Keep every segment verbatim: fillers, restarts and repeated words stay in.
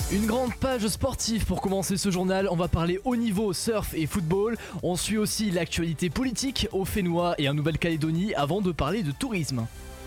Une grande page sportive pour commencer ce journal, on va parler haut niveau, surf et football. On suit aussi l'actualité politique au Fénois et en Nouvelle-Calédonie avant de parler de tourisme.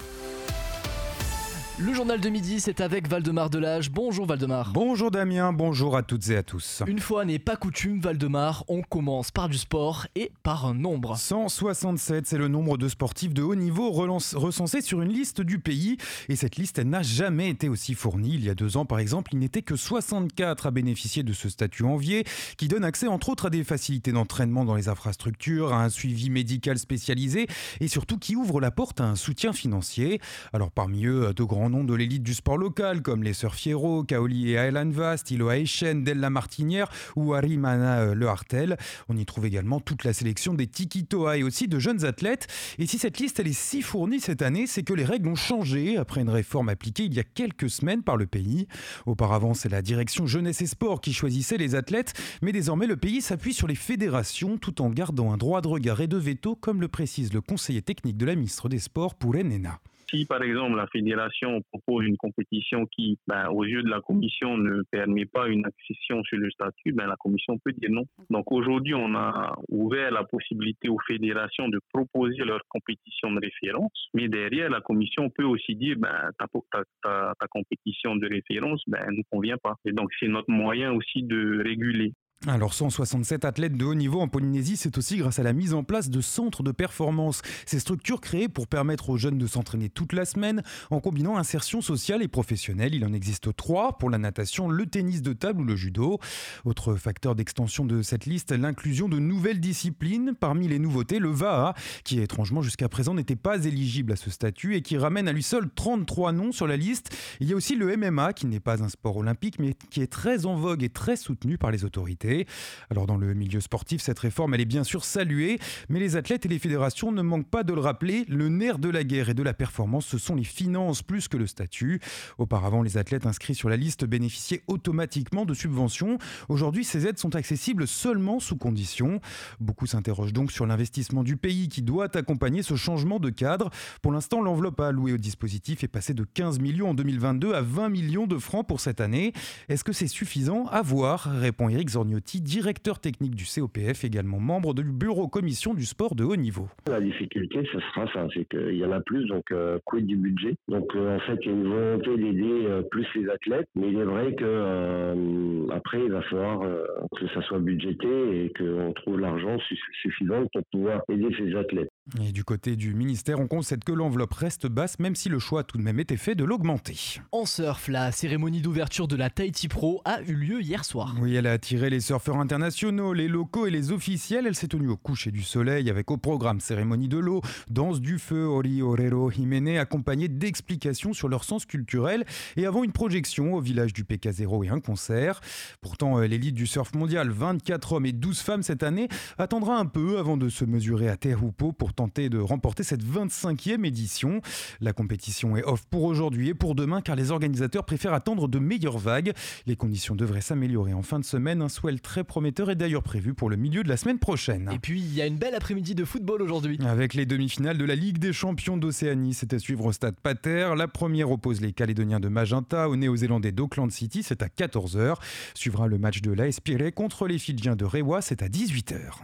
Le journal de midi, c'est avec Valdemar Delage. Bonjour Valdemar. Bonjour Damien, bonjour à toutes et à tous. Une fois n'est pas coutume, Valdemar, on commence par du sport et par un nombre. cent soixante-sept, c'est le nombre de sportifs de haut niveau relance, recensés sur une liste du pays. Et cette liste, elle n'a jamais été aussi fournie. Il y a deux ans, par exemple, il n'était que soixante-quatre à bénéficier de ce statut envié, qui donne accès entre autres à des facilités d'entraînement dans les infrastructures, à un suivi médical spécialisé et surtout qui ouvre la porte à un soutien financier. Alors parmi eux, de grands noms de l'élite du sport local comme les Surfiero, Kaoli et Aylan Vast, Iloa Echen, Della Martinière ou Harimana Le Hartel. On y trouve également toute la sélection des Tikitoa et aussi de jeunes athlètes. Et si cette liste elle est si fournie cette année, c'est que les règles ont changé après une réforme appliquée il y a quelques semaines par le pays. Auparavant, c'est la direction jeunesse et sport qui choisissait les athlètes, mais désormais le pays s'appuie sur les fédérations tout en gardant un droit de regard et de veto, comme le précise le conseiller technique de la ministre des Sports, Poulen Nena. Si par exemple la fédération propose une compétition qui, ben, aux yeux de la commission, ne permet pas une accession sur le statut, ben, la commission peut dire non. Donc aujourd'hui, on a ouvert la possibilité aux fédérations de proposer leur compétition de référence, mais derrière, la commission peut aussi dire ben, ta, ta, ta, ta compétition de référence ben, ne nous convient pas. Et donc c'est notre moyen aussi de réguler. Alors cent soixante-sept athlètes de haut niveau en Polynésie, c'est aussi grâce à la mise en place de centres de performance. Ces structures créées pour permettre aux jeunes de s'entraîner toute la semaine en combinant insertion sociale et professionnelle. Il en existe trois pour la natation, le tennis de table ou le judo. Autre facteur d'extension de cette liste, l'inclusion de nouvelles disciplines. Parmi les nouveautés, le V A A, qui étrangement jusqu'à présent n'était pas éligible à ce statut et qui ramène à lui seul trente-trois noms sur la liste. Il y a aussi le M M A, qui n'est pas un sport olympique mais qui est très en vogue et très soutenu par les autorités. Alors dans le milieu sportif, cette réforme elle est bien sûr saluée, mais les athlètes et les fédérations ne manquent pas de le rappeler, le nerf de la guerre et de la performance, ce sont les finances plus que le statut. Auparavant, les athlètes inscrits sur la liste bénéficiaient automatiquement de subventions. Aujourd'hui, ces aides sont accessibles seulement sous conditions. Beaucoup s'interrogent donc sur l'investissement du pays qui doit accompagner ce changement de cadre. Pour l'instant, l'enveloppe allouée au dispositif est passée de quinze millions en deux mille vingt-deux à vingt millions de francs pour cette année. Est-ce que c'est suffisant ? À voir, répond Eric Zorniotti, directeur technique du C O P F, également membre du bureau commission du sport de haut niveau. La difficulté, ce sera ça, c'est qu'il y en a plus, donc euh, quid du budget. Donc euh, en fait, il y a une volonté d'aider euh, plus les athlètes, mais il est vrai que euh, après, il va falloir euh, que ça soit budgété et qu'on trouve l'argent suffisant pour pouvoir aider ces athlètes. Et du côté du ministère, on concède que l'enveloppe reste basse, même si le choix a tout de même été fait de l'augmenter. En surf, la cérémonie d'ouverture de la Tahiti Pro a eu lieu hier soir. Oui, elle a attiré les surfeurs internationaux, les locaux et les officiels. Elle s'est tenue au coucher du soleil avec au programme cérémonie de l'eau, danse du feu, Ori Orero Himene, accompagnée d'explications sur leur sens culturel et avant une projection au village du P K zéro et un concert. Pourtant, l'élite du surf mondial, vingt-quatre hommes et douze femmes cette année, attendra un peu avant de se mesurer à Teahupo'o pour tenter de remporter cette vingt-cinquième édition. La compétition est off pour aujourd'hui et pour demain car les organisateurs préfèrent attendre de meilleures vagues. Les conditions devraient s'améliorer en fin de semaine. Un swell très prometteur est d'ailleurs prévu pour le milieu de la semaine prochaine. Et puis il y a une belle après-midi de football aujourd'hui. Avec les demi-finales de la Ligue des champions d'Océanie, c'est à suivre au stade Pater. La première oppose les Calédoniens de Magenta aux Néo-Zélandais d'Auckland City, c'est à quatorze heures. Suivra le match de l'A S Pirée contre les Fidjiens de Rewa, c'est à dix-huit heures.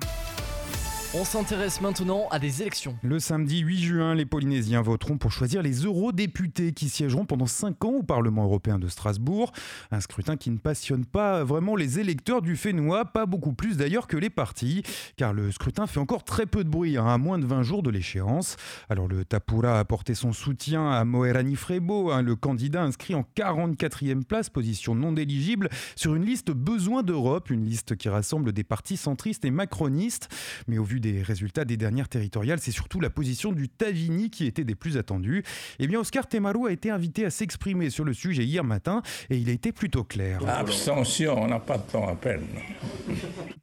On s'intéresse maintenant à des élections. Le samedi huit juin, les Polynésiens voteront pour choisir les eurodéputés qui siégeront pendant cinq ans au Parlement européen de Strasbourg. Un scrutin qui ne passionne pas vraiment les électeurs du Fénois, pas beaucoup plus d'ailleurs que les partis, car le scrutin fait encore très peu de bruit, hein, à moins de vingt jours de l'échéance. Alors le Tapura a apporté son soutien à Moerani Frebo, hein, le candidat inscrit en quarante-quatrième place, position non éligible, sur une liste besoin d'Europe, une liste qui rassemble des partis centristes et macronistes. Mais au vu des résultats des dernières territoriales, c'est surtout la position du Tavini qui était des plus attendues. Eh bien, Oscar Temaru a été invité à s'exprimer sur le sujet hier matin et il a été plutôt clair. Abstention, on n'a pas de temps à perdre.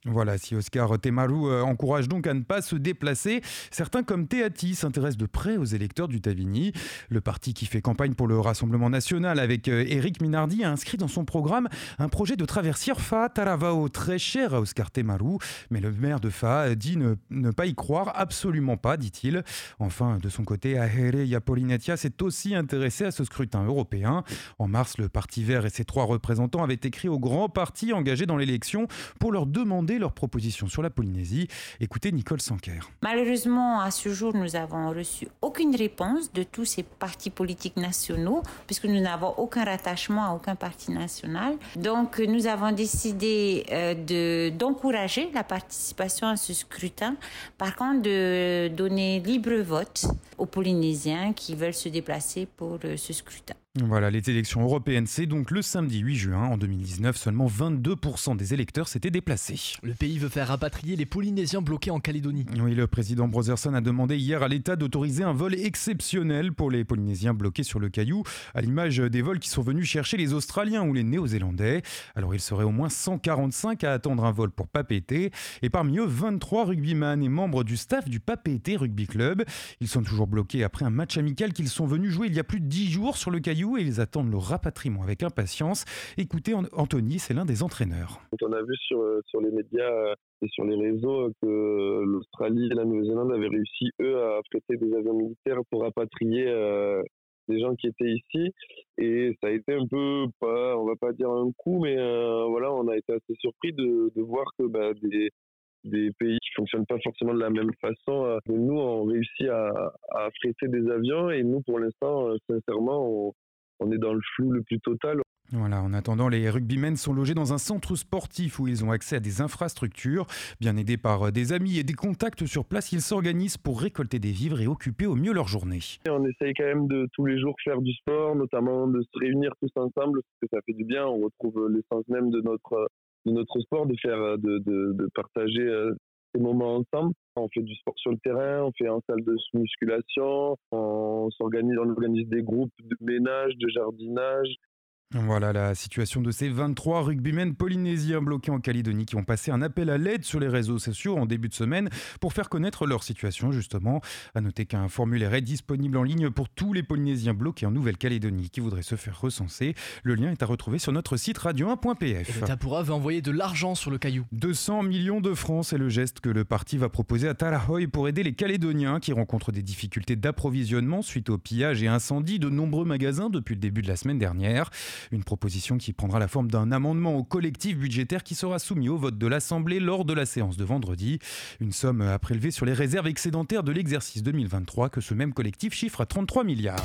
Voilà, si Oscar Temaru euh, encourage donc à ne pas se déplacer, certains comme Teati s'intéressent de près aux électeurs du Tavini. Le parti qui fait campagne pour le Rassemblement national avec euh, Éric Minardi a inscrit dans son programme un projet de traversière Faa-Taravao très cher à Oscar Temaru. Mais le maire de Faa dit ne, ne pas y croire, absolument pas, dit-il. Enfin, de son côté, Ahere Yapolinetia s'est aussi intéressé à ce scrutin européen. En mars, le Parti vert et ses trois représentants avaient écrit aux grands partis engagés dans l'élection pour leur demander leurs propositions sur la Polynésie. Écoutez Nicole Sanker. Malheureusement, à ce jour, nous n'avons reçu aucune réponse de tous ces partis politiques nationaux, puisque nous n'avons aucun rattachement à aucun parti national. Donc, nous avons décidé euh, de, d'encourager la participation à ce scrutin. Par contre, de donner libre vote aux Polynésiens qui veulent se déplacer pour euh, ce scrutin. Voilà, les élections européennes, c'est donc le samedi huit juin. En deux mille dix-neuf, seulement vingt-deux pour cent des électeurs s'étaient déplacés. Le pays veut faire rapatrier les Polynésiens bloqués en Calédonie. Oui, le président Brotherson a demandé hier à l'État d'autoriser un vol exceptionnel pour les Polynésiens bloqués sur le Caillou, à l'image des vols qui sont venus chercher les Australiens ou les Néo-Zélandais. Alors il serait au moins cent quarante-cinq à attendre un vol pour Papeete, et parmi eux vingt-trois rugbyman et membres du staff du Papeete Rugby Club. Ils sont toujours bloqués après un match amical qu'ils sont venus jouer il y a plus de dix jours sur le Caillou, et ils attendent le rapatriement avec impatience. Écoutez Anthony, c'est l'un des entraîneurs. On a vu sur, sur les médias et sur les réseaux que l'Australie et la Nouvelle-Zélande avaient réussi, eux, à affréter des avions militaires pour rapatrier euh, les gens qui étaient ici. Et ça a été un peu, pas, on va pas dire un coup, mais euh, voilà, on a été assez surpris de, de voir que bah, des des pays qui fonctionnent pas forcément de la même façon. Euh, nous, on réussit à, à affréter des avions, et nous, pour l'instant, euh, sincèrement, on, on est dans le flou le plus total. Voilà, en attendant, les rugbymen sont logés dans un centre sportif où ils ont accès à des infrastructures. Bien aidés par des amis et des contacts sur place, ils s'organisent pour récolter des vivres et occuper au mieux leur journée. On essaye quand même de tous les jours faire du sport, notamment de se réunir tous ensemble, parce que ça fait du bien. On retrouve l'essence même de notre de notre sport, de faire, de, de, de partager euh, ces moments ensemble. On fait du sport sur le terrain, on fait en salle de musculation, on s'organise, on organise des groupes de ménage, de jardinage. Voilà la situation de ces vingt-trois rugbymen polynésiens bloqués en Calédonie qui ont passé un appel à l'aide sur les réseaux sociaux en début de semaine pour faire connaître leur situation justement. À noter qu'un formulaire est disponible en ligne pour tous les Polynésiens bloqués en Nouvelle-Calédonie qui voudraient se faire recenser. Le lien est à retrouver sur notre site radio un point p f. Et le Tapura veut envoyer de l'argent sur le Caillou. deux cents millions de francs, c'est le geste que le parti va proposer à Tarahoe pour aider les Calédoniens qui rencontrent des difficultés d'approvisionnement suite au pillage et incendie de nombreux magasins depuis le début de la semaine dernière. Une proposition qui prendra la forme d'un amendement au collectif budgétaire qui sera soumis au vote de l'Assemblée lors de la séance de vendredi. Une somme à prélever sur les réserves excédentaires de l'exercice deux mille vingt-trois que ce même collectif chiffre à trente-trois milliards.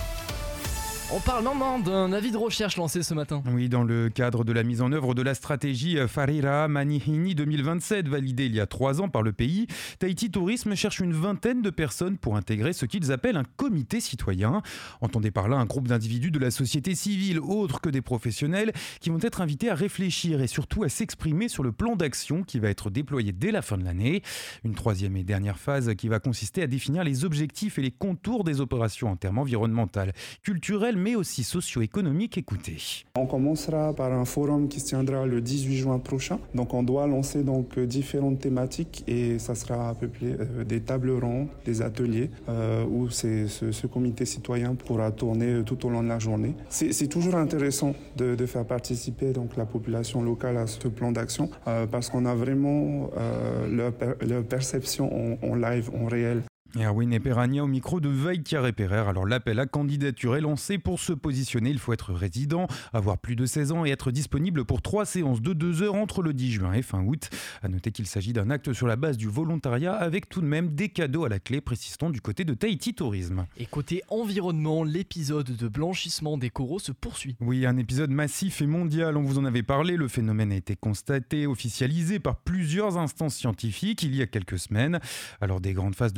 On parle maintenant d'un avis de recherche lancé ce matin. Oui, dans le cadre de la mise en œuvre de la stratégie Farira Manihini deux mille vingt-sept, validée il y a trois ans par le pays, Tahiti Tourisme cherche une vingtaine de personnes pour intégrer ce qu'ils appellent un comité citoyen. Entendez par là un groupe d'individus de la société civile, autres que des professionnels, qui vont être invités à réfléchir et surtout à s'exprimer sur le plan d'action qui va être déployé dès la fin de l'année. Une troisième et dernière phase qui va consister à définir les objectifs et les contours des opérations en termes environnementaux, culturels, mais aussi socio-économiques. Écoutez. On commencera par un forum qui se tiendra le dix-huit juin prochain. Donc on doit lancer donc différentes thématiques et ça sera peuplé euh, des tables rondes, des ateliers euh, où c'est, ce, ce comité citoyen pourra tourner tout au long de la journée. C'est, c'est toujours intéressant de, de faire participer donc la population locale à ce plan d'action euh, parce qu'on a vraiment euh, leur, leur perception en, en live, en réel. Erwin Eperania au micro de Vaïtiare Perer. Alors l'appel à candidature est lancé. Pour se positionner, il faut être résident, avoir plus de seize ans et être disponible pour trois séances de deux heures entre le dix juin et fin août. À noter qu'il s'agit d'un acte sur la base du volontariat avec tout de même des cadeaux à la clé, précisons du côté de Tahiti Tourisme. Et côté environnement, l'épisode de blanchissement des coraux se poursuit. Oui, un épisode massif et mondial, on vous en avait parlé. Le phénomène a été constaté, officialisé par plusieurs instances scientifiques il y a quelques semaines. Alors des grandes phases de blanchissement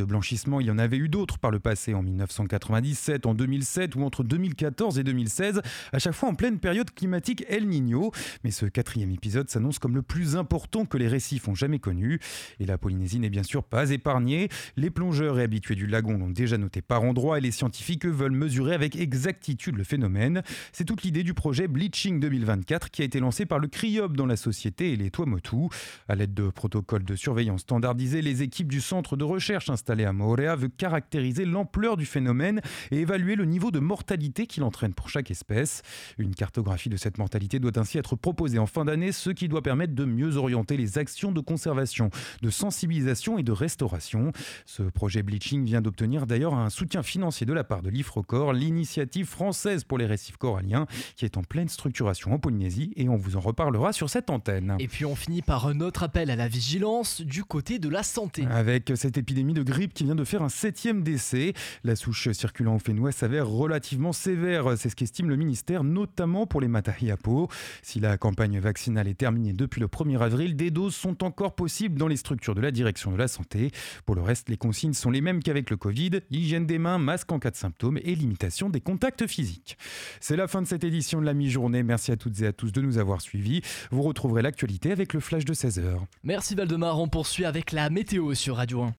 rétablissement, il y en avait eu d'autres par le passé, en dix-neuf cent quatre-vingt-dix-sept, en deux mille sept ou entre deux mille quatorze et deux mille seize, à chaque fois en pleine période climatique El Niño. Mais ce quatrième épisode s'annonce comme le plus important que les récifs ont jamais connu. Et la Polynésie n'est bien sûr pas épargnée. Les plongeurs et habitués du lagon l'ont déjà noté par endroits et les scientifiques eux, veulent mesurer avec exactitude le phénomène. C'est toute l'idée du projet Bleaching deux mille vingt-quatre qui a été lancé par le CRIOP dans la société et les Tuamotu. À l'aide de protocoles de surveillance standardisés, les équipes du centre de recherche installé à Moorea veulent caractériser l'ampleur du phénomène et évaluer le niveau de mortalité qu'il entraîne pour chaque espèce. Une cartographie de cette mortalité doit ainsi être proposée en fin d'année, ce qui doit permettre de mieux orienter les actions de conservation, de sensibilisation et de restauration. Ce projet Bleaching vient d'obtenir d'ailleurs un soutien financier de la part de l'IFRECOR, l'initiative française pour les récifs coralliens, qui est en pleine structuration en Polynésie, et on vous en reparlera sur cette antenne. Et puis on finit par un autre appel à la vigilance du côté de la santé. Avec cette épidémie de grippe qui vient de faire un septième décès, la souche circulant au Fénois s'avère relativement sévère, c'est ce qu'estime le ministère, notamment pour les Matahiapo. Si la campagne vaccinale est terminée depuis le premier avril, des doses sont encore possibles dans les structures de la direction de la santé. Pour le reste, les consignes sont les mêmes qu'avec le Covid, hygiène des mains, masque en cas de symptômes et limitation des contacts physiques. C'est la fin de cette édition de la mi-journée. Merci à toutes et à tous de nous avoir suivis. Vous retrouverez l'actualité avec le flash de seize heures. Merci Valdemar, on poursuit avec la météo sur Radio un.